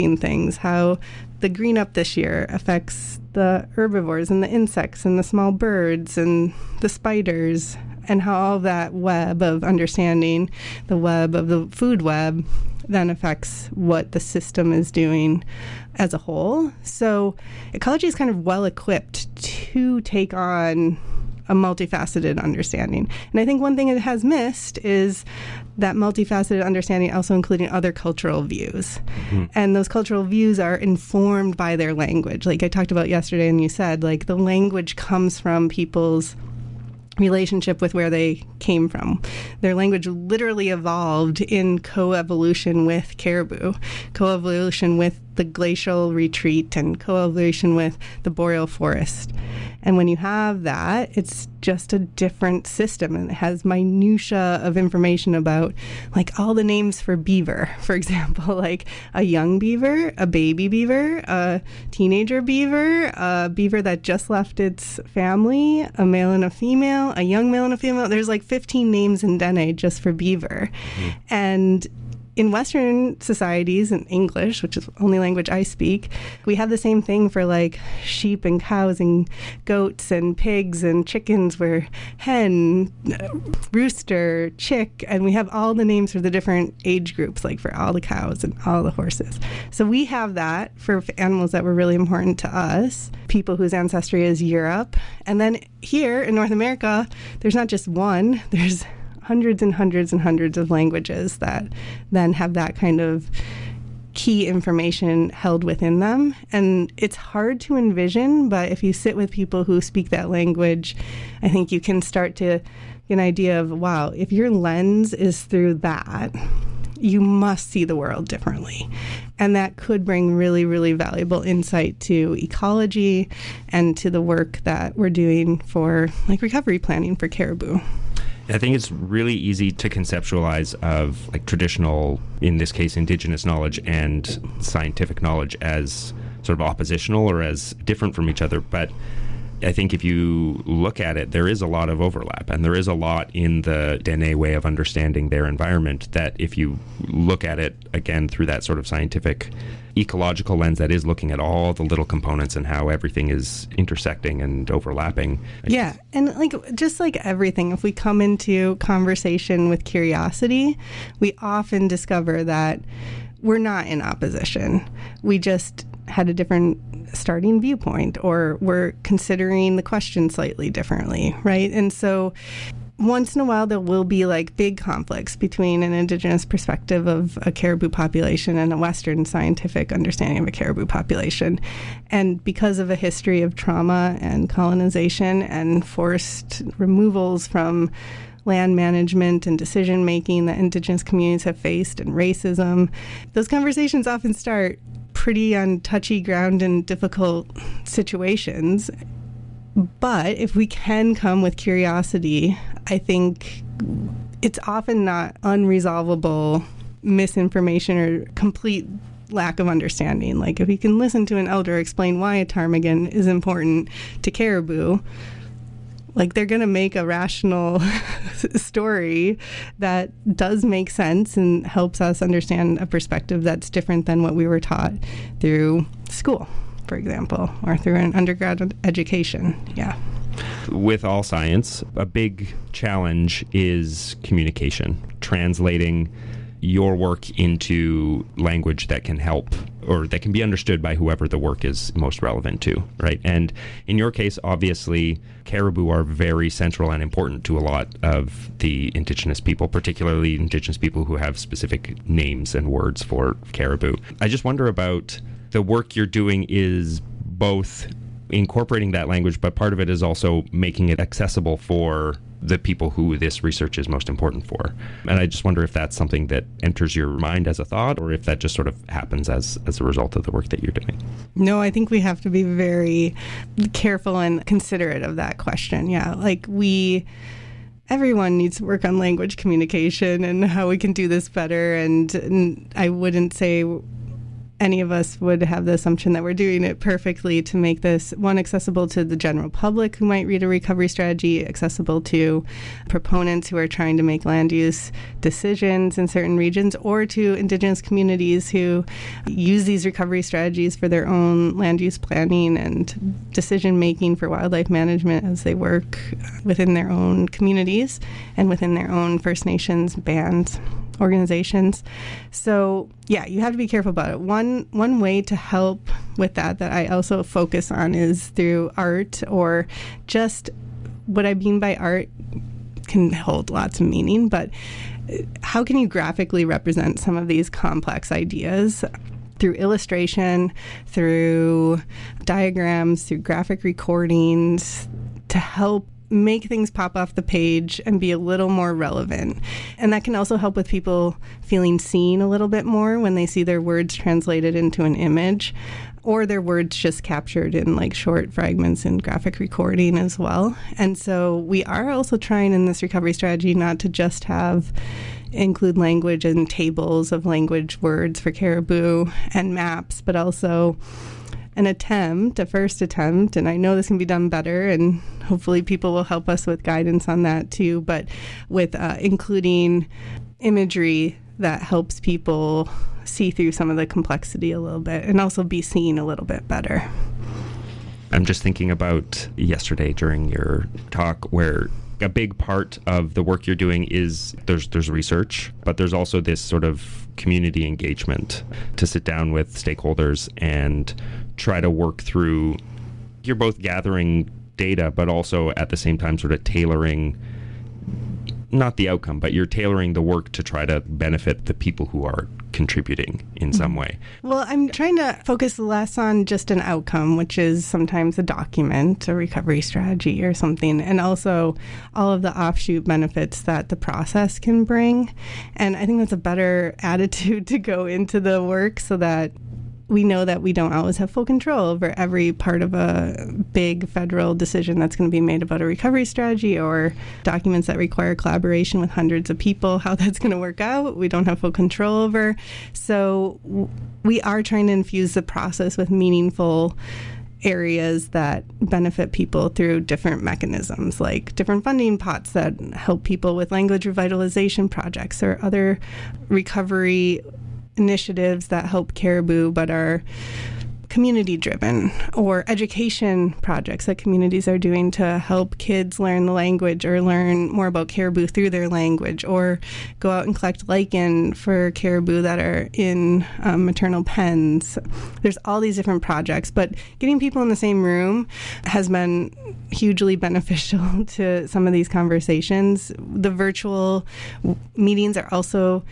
things, how the green up this year affects the herbivores and the insects and the small birds and the spiders, and how all that web of understanding, the web of the food web, then affects what the system is doing as a whole. So ecology is kind of well equipped to take on a multifaceted understanding. And I think one thing it has missed is that multifaceted understanding also including other cultural views. Mm-hmm. And those cultural views are informed by their language. Like I talked about yesterday, and you said, like, the language comes from people's relationship with where they came from. Their language literally evolved in coevolution with caribou, coevolution with the glacial retreat, and coevolution with the boreal forest. And when you have that, it's just a different system, and it has minutia of information about, like, all the names for beaver, for example, like a young beaver, a baby beaver, a teenager beaver, a beaver that just left its family, a male and a female, a young male and a female. There's like 15 names in Dene just for beaver. Mm-hmm. And in Western societies, in English, which is the only language I speak, we have the same thing for like sheep and cows and goats and pigs and chickens. We're hen, rooster, chick, and we have all the names for the different age groups, like for all the cows and all the horses. So we have that for animals that were really important to us, people whose ancestry is Europe. And then here in North America, there's not just one, there's hundreds and hundreds and hundreds of languages that then have that kind of key information held within them. And it's hard to envision, but if you sit with people who speak that language, I think you can start to get an idea of, wow, if your lens is through that, you must see the world differently. And that could bring really, really valuable insight to ecology and to the work that we're doing for like recovery planning for caribou. I think it's really easy to conceptualize of like traditional, in this case, indigenous knowledge and scientific knowledge as sort of oppositional or as different from each other. But I think if you look at it, there is a lot of overlap, and there is a lot in the Dene way of understanding their environment that if you look at it, again, through that sort of scientific ecological lens that is looking at all the little components and how everything is intersecting and overlapping. Yeah, and like just like everything, if we come into conversation with curiosity, we often discover that we're not in opposition. We just had a different starting viewpoint, or we're considering the question slightly differently, right? And so once in a while, there will be like big conflicts between an indigenous perspective of a caribou population and a Western scientific understanding of a caribou population. And because of a history of trauma and colonization and forced removals from land management and decision making that indigenous communities have faced, and racism, those conversations often start pretty on touchy ground and difficult situations. But if we can come with curiosity, I think it's often not unresolvable misinformation or complete lack of understanding. Like if you can listen to an elder explain why a ptarmigan is important to caribou, like they're going to make a rational story that does make sense and helps us understand a perspective that's different than what we were taught through school, for example, or through an undergrad education. Yeah. With all science, a big challenge is communication, translating your work into language that can help or that can be understood by whoever the work is most relevant to, right? And in your case, obviously, caribou are very central and important to a lot of the indigenous people, particularly indigenous people who have specific names and words for caribou. I just wonder about the work you're doing is both incorporating that language, but part of it is also making it accessible for the people who this research is most important for. And I just wonder if that's something that enters your mind as a thought, or if that just sort of happens as a result of the work that you're doing. No, I think we have to be very careful and considerate of that question. Yeah, like everyone needs to work on language communication and how we can do this better. And I wouldn't say any of us would have the assumption that we're doing it perfectly to make this, one, accessible to the general public who might read a recovery strategy, accessible to proponents who are trying to make land use decisions in certain regions, or to Indigenous communities who use these recovery strategies for their own land use planning and decision making for wildlife management as they work within their own communities and within their own First Nations bands, organizations. So yeah, you have to be careful about it. One way to help with that I also focus on is through art, or just what I mean by art can hold lots of meaning, but how can you graphically represent some of these complex ideas through illustration, through diagrams, through graphic recordings, to help make things pop off the page and be a little more relevant. And that can also help with people feeling seen a little bit more when they see their words translated into an image, or their words just captured in like short fragments in graphic recording as well. And so we are also trying in this recovery strategy not to just include language and tables of language words for caribou and maps, but also a first attempt, and I know this can be done better, and hopefully people will help us with guidance on that too, but with including imagery that helps people see through some of the complexity a little bit and also be seen a little bit better. I'm just thinking about yesterday during your talk, where a big part of the work you're doing is there's research, but there's also this sort of community engagement to sit down with stakeholders and try to work through. You're both gathering data, but also at the same time sort of tailoring, not the outcome, but you're tailoring the work to try to benefit the people who are contributing in some way. Well, I'm trying to focus less on just an outcome, which is sometimes a document, a recovery strategy or something, and also all of the offshoot benefits that the process can bring. And I think that's a better attitude to go into the work, so that we know that we don't always have full control over every part of a big federal decision that's going to be made about a recovery strategy, or documents that require collaboration with hundreds of people, how that's going to work out. We don't have full control over. So we are trying to infuse the process with meaningful areas that benefit people through different mechanisms, like different funding pots that help people with language revitalization projects, or other recovery initiatives that help caribou but are community driven, or education projects that communities are doing to help kids learn the language or learn more about caribou through their language, or go out and collect lichen for caribou that are in maternal pens. There's all these different projects, but getting people in the same room has been hugely beneficial to some of these conversations. The virtual meetings are also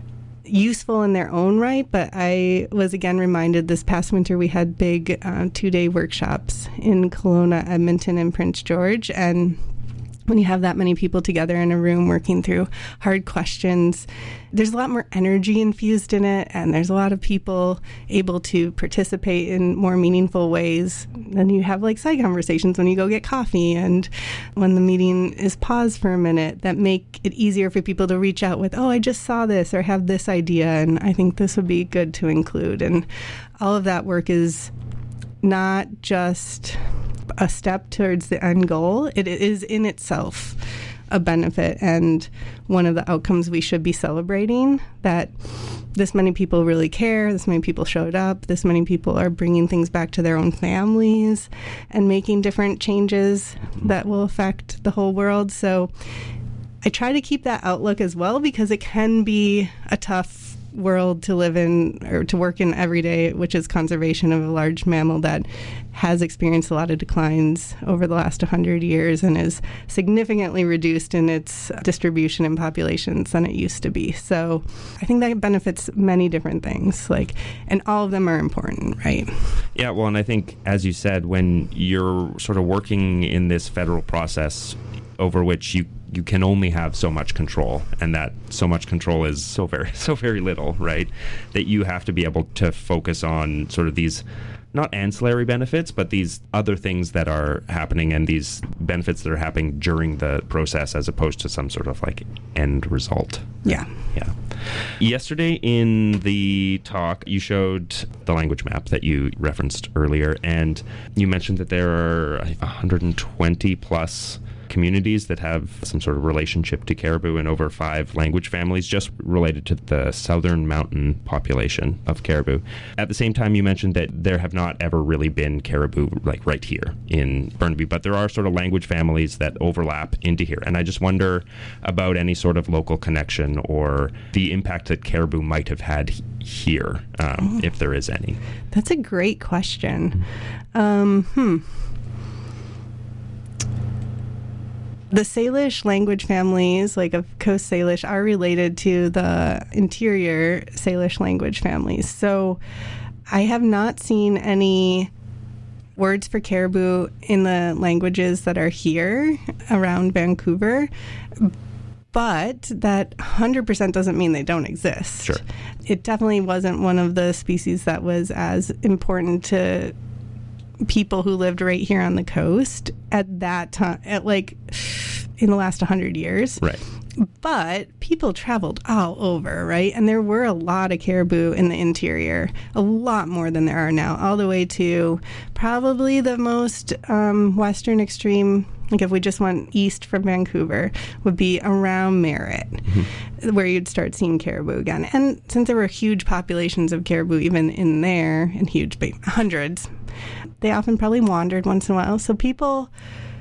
useful in their own right, but I was again reminded this past winter we had big 2-day workshops in Kelowna, Edmonton, and Prince George, and when you have that many people together in a room working through hard questions, there's a lot more energy infused in it, and there's a lot of people able to participate in more meaningful ways. Then you have like side conversations when you go get coffee, and when the meeting is paused for a minute, that make it easier for people to reach out with, oh, I just saw this, or have this idea, and I think this would be good to include. And all of that work is not just a step towards the end goal. It is in itself a benefit, and one of the outcomes we should be celebrating, that this many people really care, this many people showed up, this many people are bringing things back to their own families and making different changes that will affect the whole world. So I try to keep that outlook as well, because it can be a tough world to live in or to work in every day, which is conservation of a large mammal that has experienced a lot of declines over the last 100 years and is significantly reduced in its distribution in populations than it used to be. So I think that benefits many different things, and all of them are important, right? Yeah, well, and I think, as you said, when you're sort of working in this federal process over which you can only have so much control, and that so much control is so very little, right? That you have to be able to focus on sort of these, not ancillary benefits, but these other things that are happening, and these benefits that are happening during the process, as opposed to some sort of end result. Yeah. Yeah. Yesterday in the talk, you showed the language map that you referenced earlier, and you mentioned that there are 120 plus communities that have some sort of relationship to caribou and over 5 language families just related to the southern mountain population of caribou. At the same time, you mentioned that there have not ever really been caribou like right here in Burnaby, but there are sort of language families that overlap into here. And I just wonder about any sort of local connection or the impact that caribou might have had here, if there is any. That's a great question. The Salish language families, like of Coast Salish, are related to the interior Salish language families. So I have not seen any words for caribou in the languages that are here around Vancouver, but that 100% doesn't mean they don't exist. Sure. It definitely wasn't one of the species that was as important to people who lived right here on the coast at that time, in the last 100 years. Right. But people traveled all over, right? And there were a lot of caribou in the interior, a lot more than there are now, all the way to probably the most western extreme, like if we just went east from Vancouver, would be around Merritt, where you'd start seeing caribou again. And since there were huge populations of caribou even in there, and huge, hundreds, they often probably wandered once in a while. So people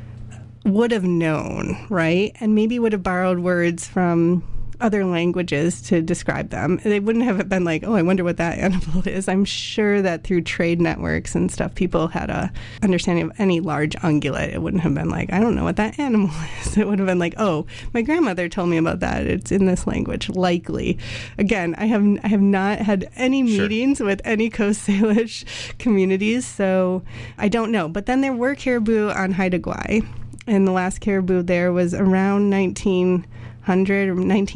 would have known, right? And maybe would have borrowed words from other languages to describe them. They wouldn't have been like, oh, I wonder what that animal is. I'm sure that through trade networks and stuff, people had a understanding of any large ungulate. It wouldn't have been like, I don't know what that animal is. It would have been like, oh, my grandmother told me about that. It's in this language, likely. Again, I have not had any meetings with any Coast Salish communities, so I don't know. But then there were caribou on Haida Gwaii, and the last caribou there was around 1900 or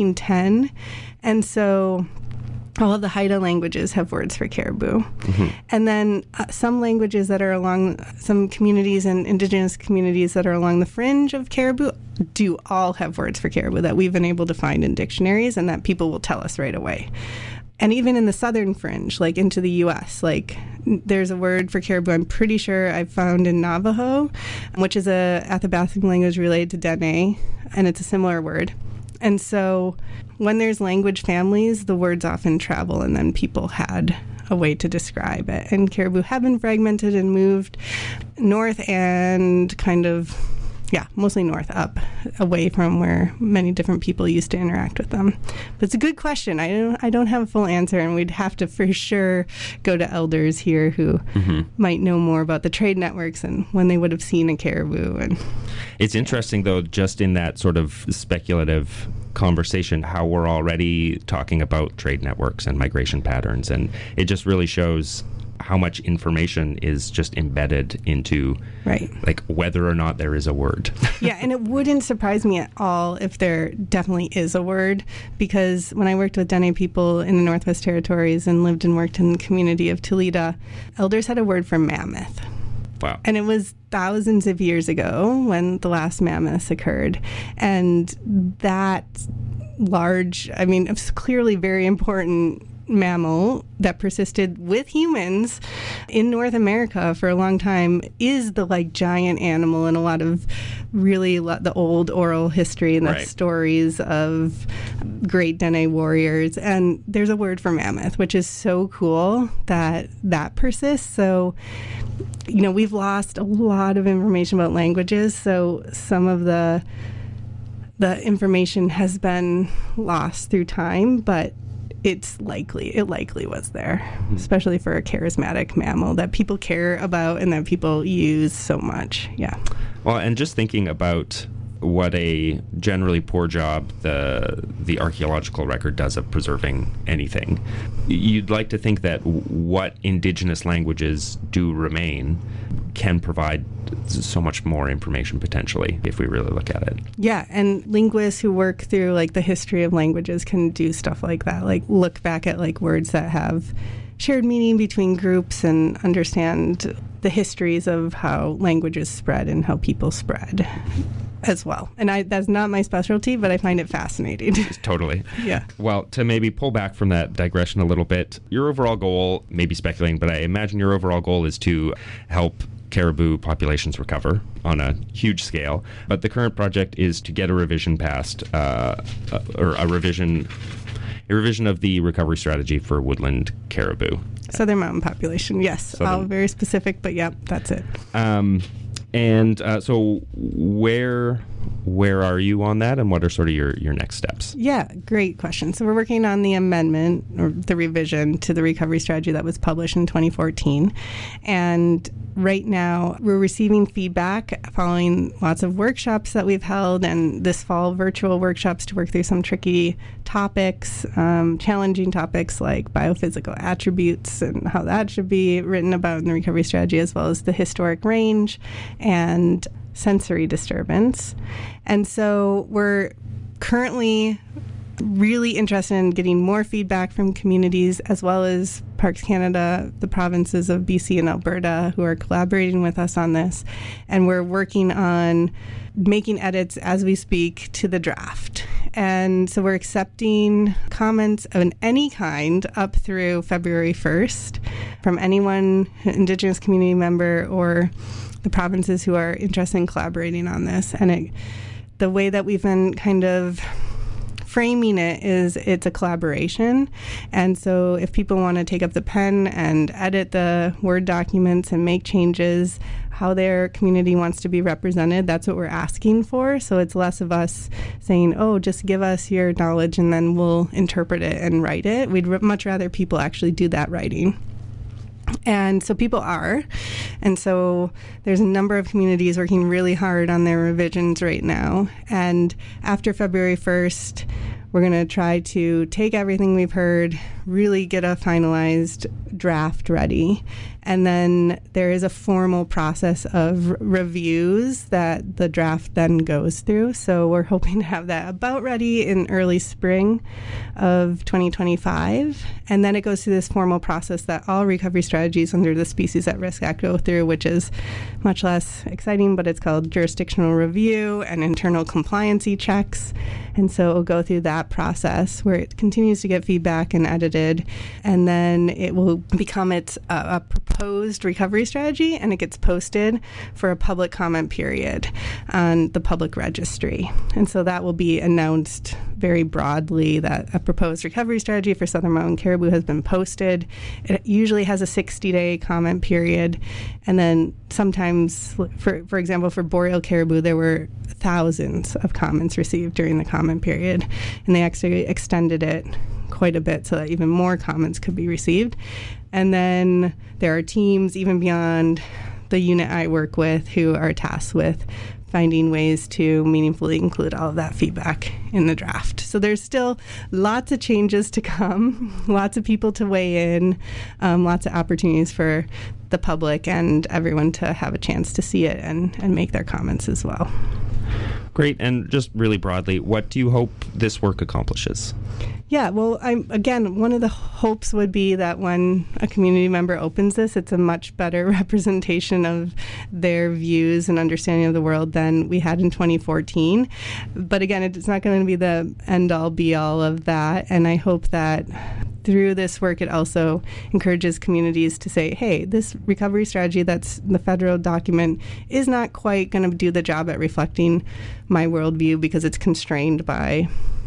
1910. And so all of the Haida languages have words for caribou. And then some languages that are along, some communities and indigenous communities that are along the fringe of caribou do all have words for caribou that we've been able to find in dictionaries and that people will tell us right away. And even in the southern fringe, like into the U.S., like there's a word for caribou I'm pretty sure I've found in Navajo, which is a Athabascan language related to Dene, and it's a similar word. And so when there's language families, the words often travel, and then people had a way to describe it. And caribou have been fragmented and moved north and kind of, mostly north up, away from where many different people used to interact with them. But it's a good question. I don't have a full answer, and we'd have to for sure go to elders here who might know more about the trade networks and when they would have seen a caribou. And it's interesting, though, just in that sort of speculative conversation, how we're already talking about trade networks and migration patterns, and it just really shows how much information is just embedded into like whether or not there is a word. And it wouldn't surprise me at all if there definitely is a word, because when I worked with Dene people in the Northwest Territories and lived and worked in the community of Toledo, elders had a word for mammoth. Wow. And it was thousands of years ago when the last mammoths occurred. And that large, it was clearly very important mammal that persisted with humans in North America for a long time is the giant animal in a lot of really the old oral history and the stories of great Dene warriors. And there's a word for mammoth, which is so cool that persists. So, we've lost a lot of information about languages. So some of the information has been lost through time, but it likely was there, especially for a charismatic mammal that people care about and that people use so much. Yeah. Well, and just thinking about what a generally poor job the archaeological record does of preserving anything, you'd like to think that what Indigenous languages do remain can provide so much more information potentially if we really look at it. Yeah, and linguists who work through the history of languages can do stuff like that, look back at words that have shared meaning between groups and understand the histories of how languages spread and how people spread. as well. And that's not my specialty, but I find it fascinating. Totally. Yeah. Well, to maybe pull back from that digression a little bit, your overall goal, maybe speculating, but I imagine your overall goal is to help caribou populations recover on a huge scale. But the current project is to get a revision passed, or a revision of the recovery strategy for woodland caribou. Southern mountain population, yes. All very specific, but yep, that's it. So where are you on that, and what are sort of your next steps? Yeah, great question. So we're working on the amendment or the revision to the recovery strategy that was published in 2014. And right now we're receiving feedback following lots of workshops that we've held, and this fall virtual workshops to work through some tricky topics, challenging topics like biophysical attributes and how that should be written about in the recovery strategy, as well as the historic range and sensory disturbance. And so we're currently really interested in getting more feedback from communities, as well as Parks Canada, the provinces of BC and Alberta, who are collaborating with us on this. And we're working on making edits as we speak to the draft. And so we're accepting comments of any kind up through February 1st from anyone, Indigenous community member or the provinces who are interested in collaborating on this. And the way that we've been kind of framing it is it's a collaboration. And so if people want to take up the pen and edit the Word documents and make changes, how their community wants to be represented, that's what we're asking for. So it's less of us saying, oh, just give us your knowledge and then we'll interpret it and write it. We'd much rather people actually do that writing. And so people are. And so there's a number of communities working really hard on their revisions right now. And after February 1st, we're going to try to take everything we've heard, really get a finalized draft ready. And then there is a formal process of reviews that the draft then goes through. So we're hoping to have that about ready in early spring of 2025. And then it goes through this formal process that all recovery strategies under the Species at Risk Act go through, which is much less exciting, but it's called jurisdictional review and internal compliancy checks. And so it'll go through that process where it continues to get feedback and edited, and then it will become a proposed recovery strategy, and it gets posted for a public comment period on the public registry. And so that will be announced very broadly that a proposed recovery strategy for Southern Mountain caribou has been posted. It usually has a 60-day comment period, and then sometimes, for example, for boreal caribou, there were thousands of comments received during the comment period, and they actually extended it quite a bit so that even more comments could be received. And then there are teams even beyond the unit I work with who are tasked with finding ways to meaningfully include all of that feedback in the draft. So there's still lots of changes to come, lots of people to weigh in, lots of opportunities for the public and everyone to have a chance to see it and make their comments as well. Great. And just really broadly, what do you hope this work accomplishes? Yeah, well, again, one of the hopes would be that when a community member opens this, it's a much better representation of their views and understanding of the world than we had in 2014. But again, it's not going to be the end-all, be-all of that. And I hope that through this work, it also encourages communities to say, hey, this recovery strategy that's the federal document is not quite going to do the job at reflecting my worldview because it's constrained by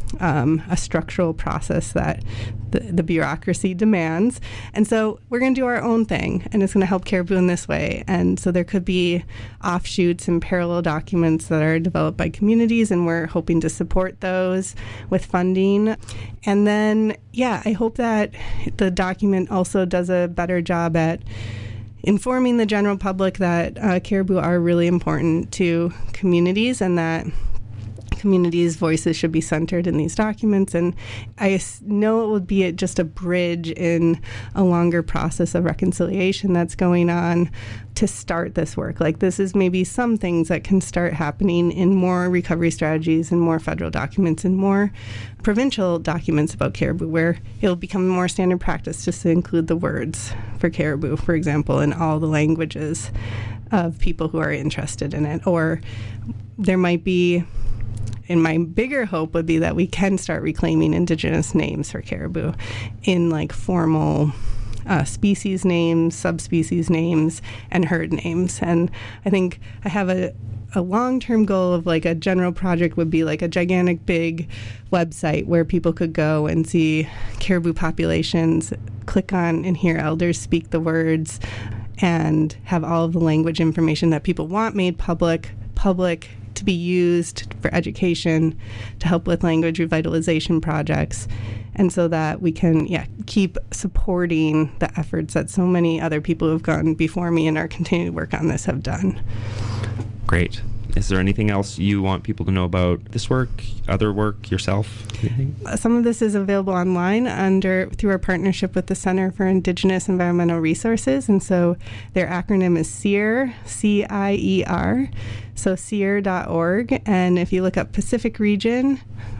a structural process that the bureaucracy demands. And so we're going to do our own thing, and it's going to help caribou in this way. And so there could be offshoots and parallel documents that are developed by communities, and we're hoping to support those with funding. And then, yeah, I hope that the document also does a better job at informing the general public that caribou are really important to communities and that communities' voices should be centered in these documents. And I know it would be just a bridge in a longer process of reconciliation that's going on to start this work. Like, this is maybe some things that can start happening in more recovery strategies and more federal documents and more provincial documents about caribou, where it'll become more standard practice just to include the words for caribou, for example, in all the languages of people who are interested in it. Or there might be, and my bigger hope would be that we can start reclaiming Indigenous names for caribou in like formal species names, subspecies names, and herd names. And I think I have a long-term goal of like a general project would be like a gigantic big website where people could go and see caribou populations, click on and hear elders speak the words, and have all of the language information that people want made public to be used for education, to help with language revitalization projects, and so that we can keep supporting the efforts that so many other people who have gone before me and are continuing to work on this have done. Great. Is there anything else you want people to know about this work, other work, yourself? Anything? Some of this is available online through our partnership with the Center for Indigenous Environmental Resources, and so their acronym is CIER, C-I-E-R, so CIER.org, and if you look up Pacific Region,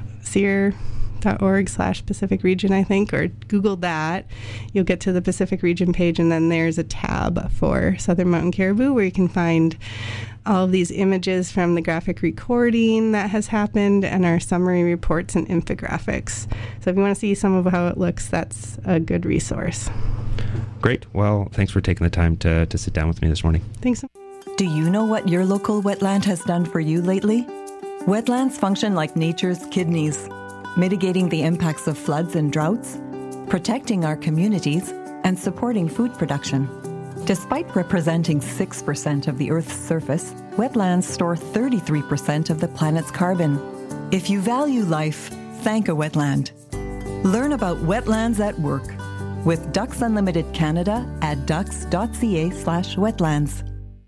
CIER.org/Pacific Region, I think, or Google that, you'll get to the Pacific Region page, and then there's a tab for Southern Mountain Caribou where you can find all of these images from the graphic recording that has happened and our summary reports and infographics. So if you want to see some of how it looks, that's a good resource. Great. Well, thanks for taking the time to sit down with me this morning. Thanks. Do you know what your local wetland has done for you lately? Wetlands function like nature's kidneys, mitigating the impacts of floods and droughts, protecting our communities, and supporting food production. Despite representing 6% of the Earth's surface, wetlands store 33% of the planet's carbon. If you value life, thank a wetland. Learn about wetlands at work with Ducks Unlimited Canada at ducks.ca/wetlands.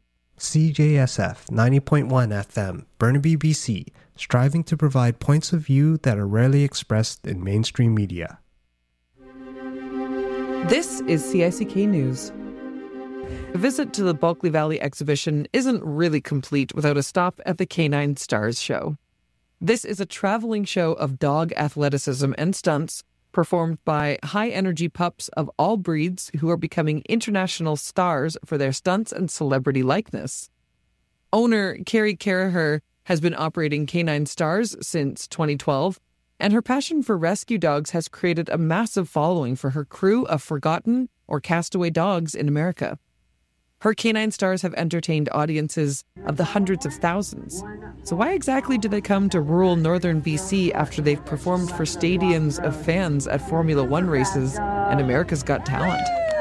CJSF 90.1 FM, Burnaby, BC, striving to provide points of view that are rarely expressed in mainstream media. This is CICK News. A visit to the Bulkley Valley exhibition isn't really complete without a stop at the Canine Stars show. This is a traveling show of dog athleticism and stunts performed by high-energy pups of all breeds who are becoming international stars for their stunts and celebrity likeness. Owner Carrie Carraher has been operating Canine Stars since 2012, and her passion for rescue dogs has created a massive following for her crew of forgotten or castaway dogs in America. Her Canine Stars have entertained audiences of the hundreds of thousands. So why exactly do they come to rural northern BC after they've performed for stadiums of fans at Formula One races and America's Got Talent?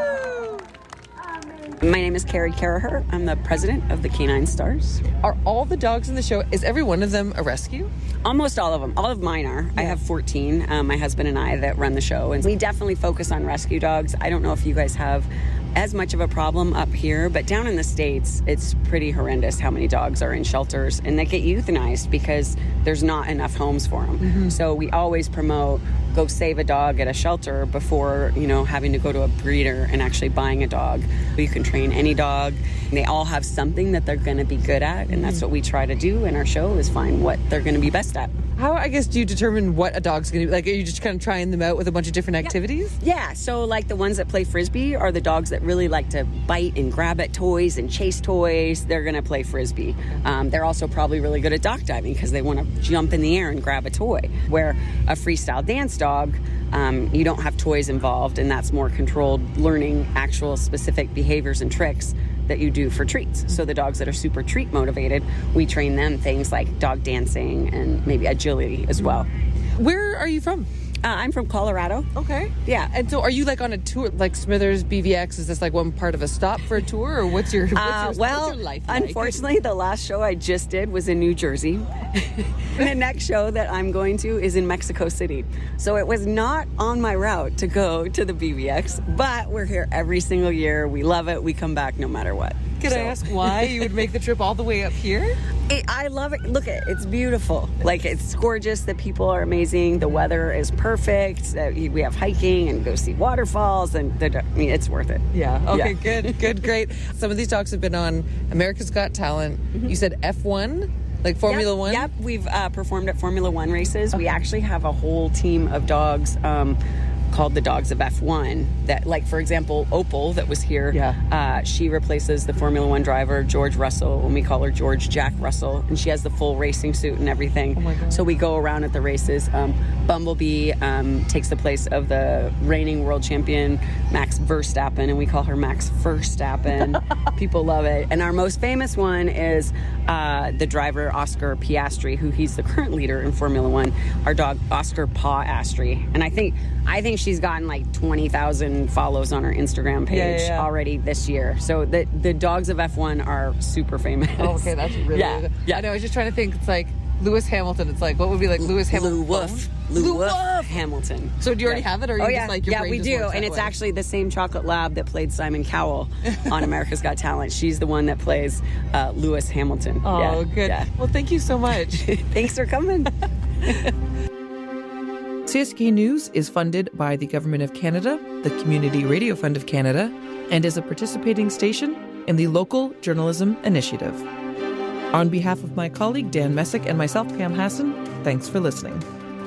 My name is Carrie Carraher. I'm the president of the Canine Stars. Are all the dogs in the show, is every one of them a rescue? Almost all of them. All of mine are. Yeah. I have 14, my husband and I, that run the show. And we definitely focus on rescue dogs. I don't know if you guys have as much of a problem up here, but down in the States, it's pretty horrendous how many dogs are in shelters, and they get euthanized because there's not enough homes for them. Mm-hmm. So we always promote go save a dog at a shelter before, having to go to a breeder and actually buying a dog. You can train any dog. They all have something that they're going to be good at, and that's what we try to do in our show, is find what they're going to be best at. How, I guess, do you determine what a dog's going to be? Like, are you just kind of trying them out with a bunch of different activities? Yeah, so like the ones that play Frisbee are the dogs that really like to bite and grab at toys and chase toys. They're going to play Frisbee. They're also probably really good at dock diving because they want to jump in the air and grab a toy. Where a freestyle dance dog, you don't have toys involved, and that's more controlled, learning actual specific behaviors and tricks that you do for treats. So the dogs that are super treat motivated, we train them things like dog dancing and maybe agility as well. Where are you from? I'm from Colorado. Okay. Yeah. And so are you like on a tour, like Smithers BVX? Is this like one part of a stop for a tour, or what's your life like? Unfortunately, the last show I just did was in New Jersey. And the next show that I'm going to is in Mexico City. So it was not on my route to go to the BVX, but we're here every single year. We love it. We come back no matter what. Could I ask why you would make the trip all the way up here? I love it. Look, it's beautiful. Like, it's gorgeous. The people are amazing. The weather is perfect. We have hiking and go see waterfalls, and it's worth it. Yeah. Okay, yeah. Good, great. Some of these dogs have been on America's Got Talent. Mm-hmm. You said F1? Like Formula One? Yep, we've performed at Formula One races. Okay. We actually have a whole team of dogs called the Dogs of F1 that, like, for example, Opal that was here, she replaces the Formula One driver George Russell, and we call her George Jack Russell, and she has the full racing suit and everything. Oh my God. So we go around at the races. Bumblebee takes the place of the reigning world champion Max Verstappen, and we call her Max Verstappen. People love it. And our most famous one is the driver Oscar Piastri, who he's the current leader in Formula One. Our dog Oscar Pa Astri, and I think she's gotten like 20,000 follows on her Instagram page already this year. So the Dogs of F1 are super famous. Oh, okay, that's really good. Yeah. I know. I was just trying to think. It's like Lewis Hamilton. It's like, what would be like Lewis Hamilton? Lou Wolf Hamilton. So do you already have it, or are you just like your brain we just do, works that and it's way? actually the same chocolate lab that played Simon Cowell on America's Got Talent. She's the one that plays Lewis Hamilton. Oh, good. Yeah. Well, thank you so much. Thanks for coming. CSK News is funded by the Government of Canada, the Community Radio Fund of Canada, and is a participating station in the Local Journalism Initiative. On behalf of my colleague Dan Messick and myself, Pam Hassan, thanks for listening.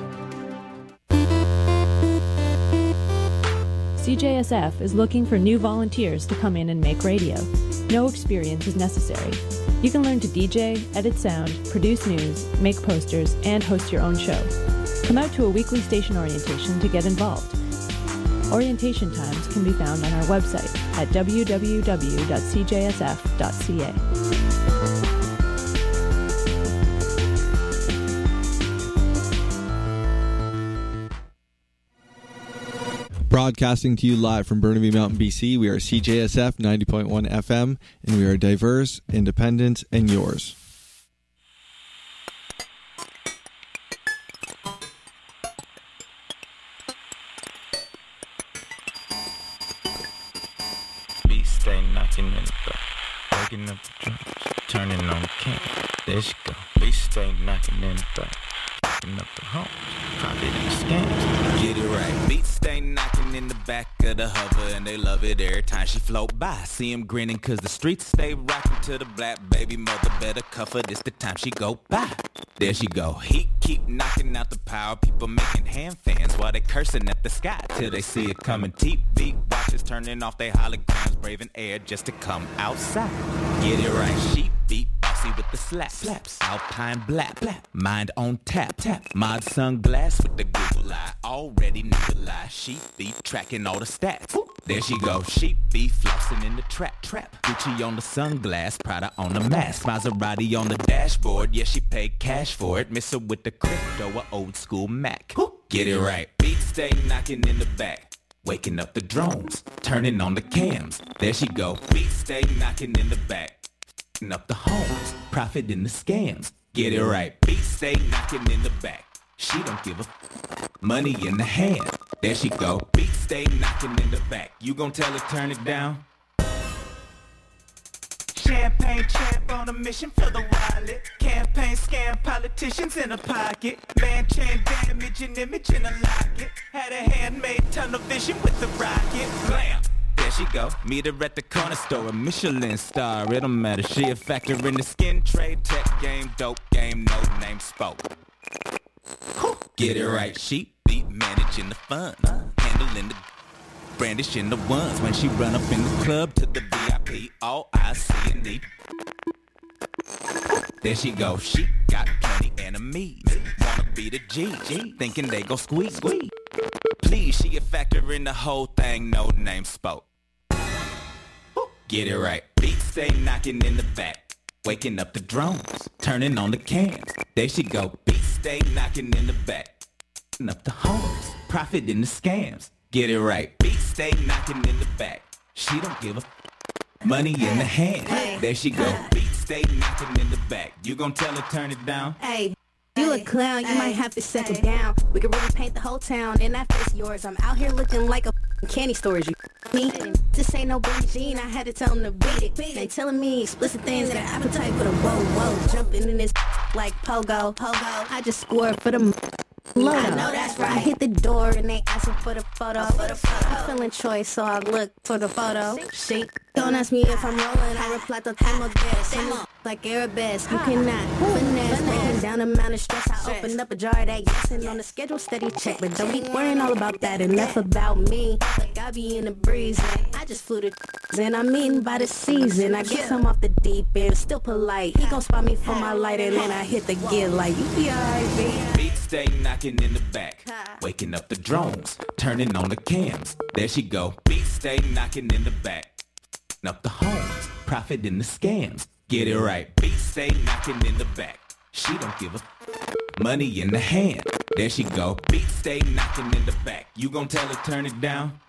CJSF is looking for new volunteers to come in and make radio. No experience is necessary. You can learn to DJ, edit sound, produce news, make posters, and host your own show. Come out to a weekly station orientation to get involved. Orientation times can be found on our website at www.cjsf.ca. Broadcasting to you live from Burnaby Mountain, BC, we are CJSF 90.1 FM, and we are diverse, independent, and yours. Beat stay knocking in the back, waking up the drums, turning on the can. There she go. Beat stay knocking in the back, waking up the home, probably in the scams. Get it right. Beat stay knocking in the back of the hover, and they love it every time she float by. See him grinning cause the streets stay rocking to the black baby mother. Better cuff her, this the time she go by. There she go. Heat keep knocking out the power. People making hand fans while they cursing at the sky till they see it coming. TV watchers turning off their holograms, braving air just to come outside. Get it right. She beat bossy with the slaps. Alpine black. Mind on tap. Mod sunglass with the Google eye. Already knew the lie. She be tracking all the stats. There she go. She be flossing in the trap. Gucci on the sunglass, Prada on the mask, Maserati on the dashboard. Yeah, she paid cash for it. Miss her with the crypto, a old school Mac. Get it right. Beats stay knocking in the back, waking up the drones, turning on the cams. There she go. Beats stay knocking in the back, up the homes, profit in the scams. Get it right. Beats stay knocking in the back. She don't give a money in the hand. There she go. Beats stay knocking in the back. You gon' tell her turn it down? Champagne champ on a mission for the wallet. Campaign scam politicians in a pocket. Man chain damage and image in a locket. Had a handmade tunnel vision with the rocket. Blam! There she go. Meet her at the corner store. A Michelin star. It don't matter. She a factor in the skin trade, tech game, dope game, no name spoke. Get it right. She be managing the fun, handling the brandishing the ones when she run up in the club to the VIP. All I see and need. There she go. She got plenty enemies. Wanna be the G, thinking they go squeeze. Please, she a factor in the whole thing. No name spoke. Get it right. Beats stay knocking in the back, waking up the drones, turning on the cams. There she go. Beats stay knocking in the back, up the homes, profit in the scams. Get it right. Beats stay knocking in the back. She don't give a money in the hand. There she go. Beats stay knocking in the back. You gon' tell her turn it down? Hey, you a clown, you might have to settle down. We can really paint the whole town, and that face yours. I'm out here looking like a candy storage, you me. This ain't no Billie Jean, I had to tell him to beat it. They telling me explicit things, got an appetite for the whoa. Jumping in this like pogo. I just scored for the Load up. I know that's right. I hit the door and they asking for the photo. I'm feeling choice, so I look for the photo. She don't ask me if I'm rolling. I reply to time of this. Like Arabesque, you cannot finesse. Breaking down the amount of stress. I open up a jar of that yes and on the schedule steady check. But don't be worrying all about that, enough about me. Like I be in the breeze, I just flew the and I'm eating by the season. I guess I'm off the deep end, still polite. He gon' spot me for my light and then I hit the gear like you be alright, B. Beat stay knocking in the back, waking up the drones, turning on the cams. There she go. Beat stay knocking in the back, up the homes, profit in the scams. Get it right. Beat stay knocking in the back. She don't give a money in the hand. There she go. Beat stay knocking in the back. You gon' tell her turn it down?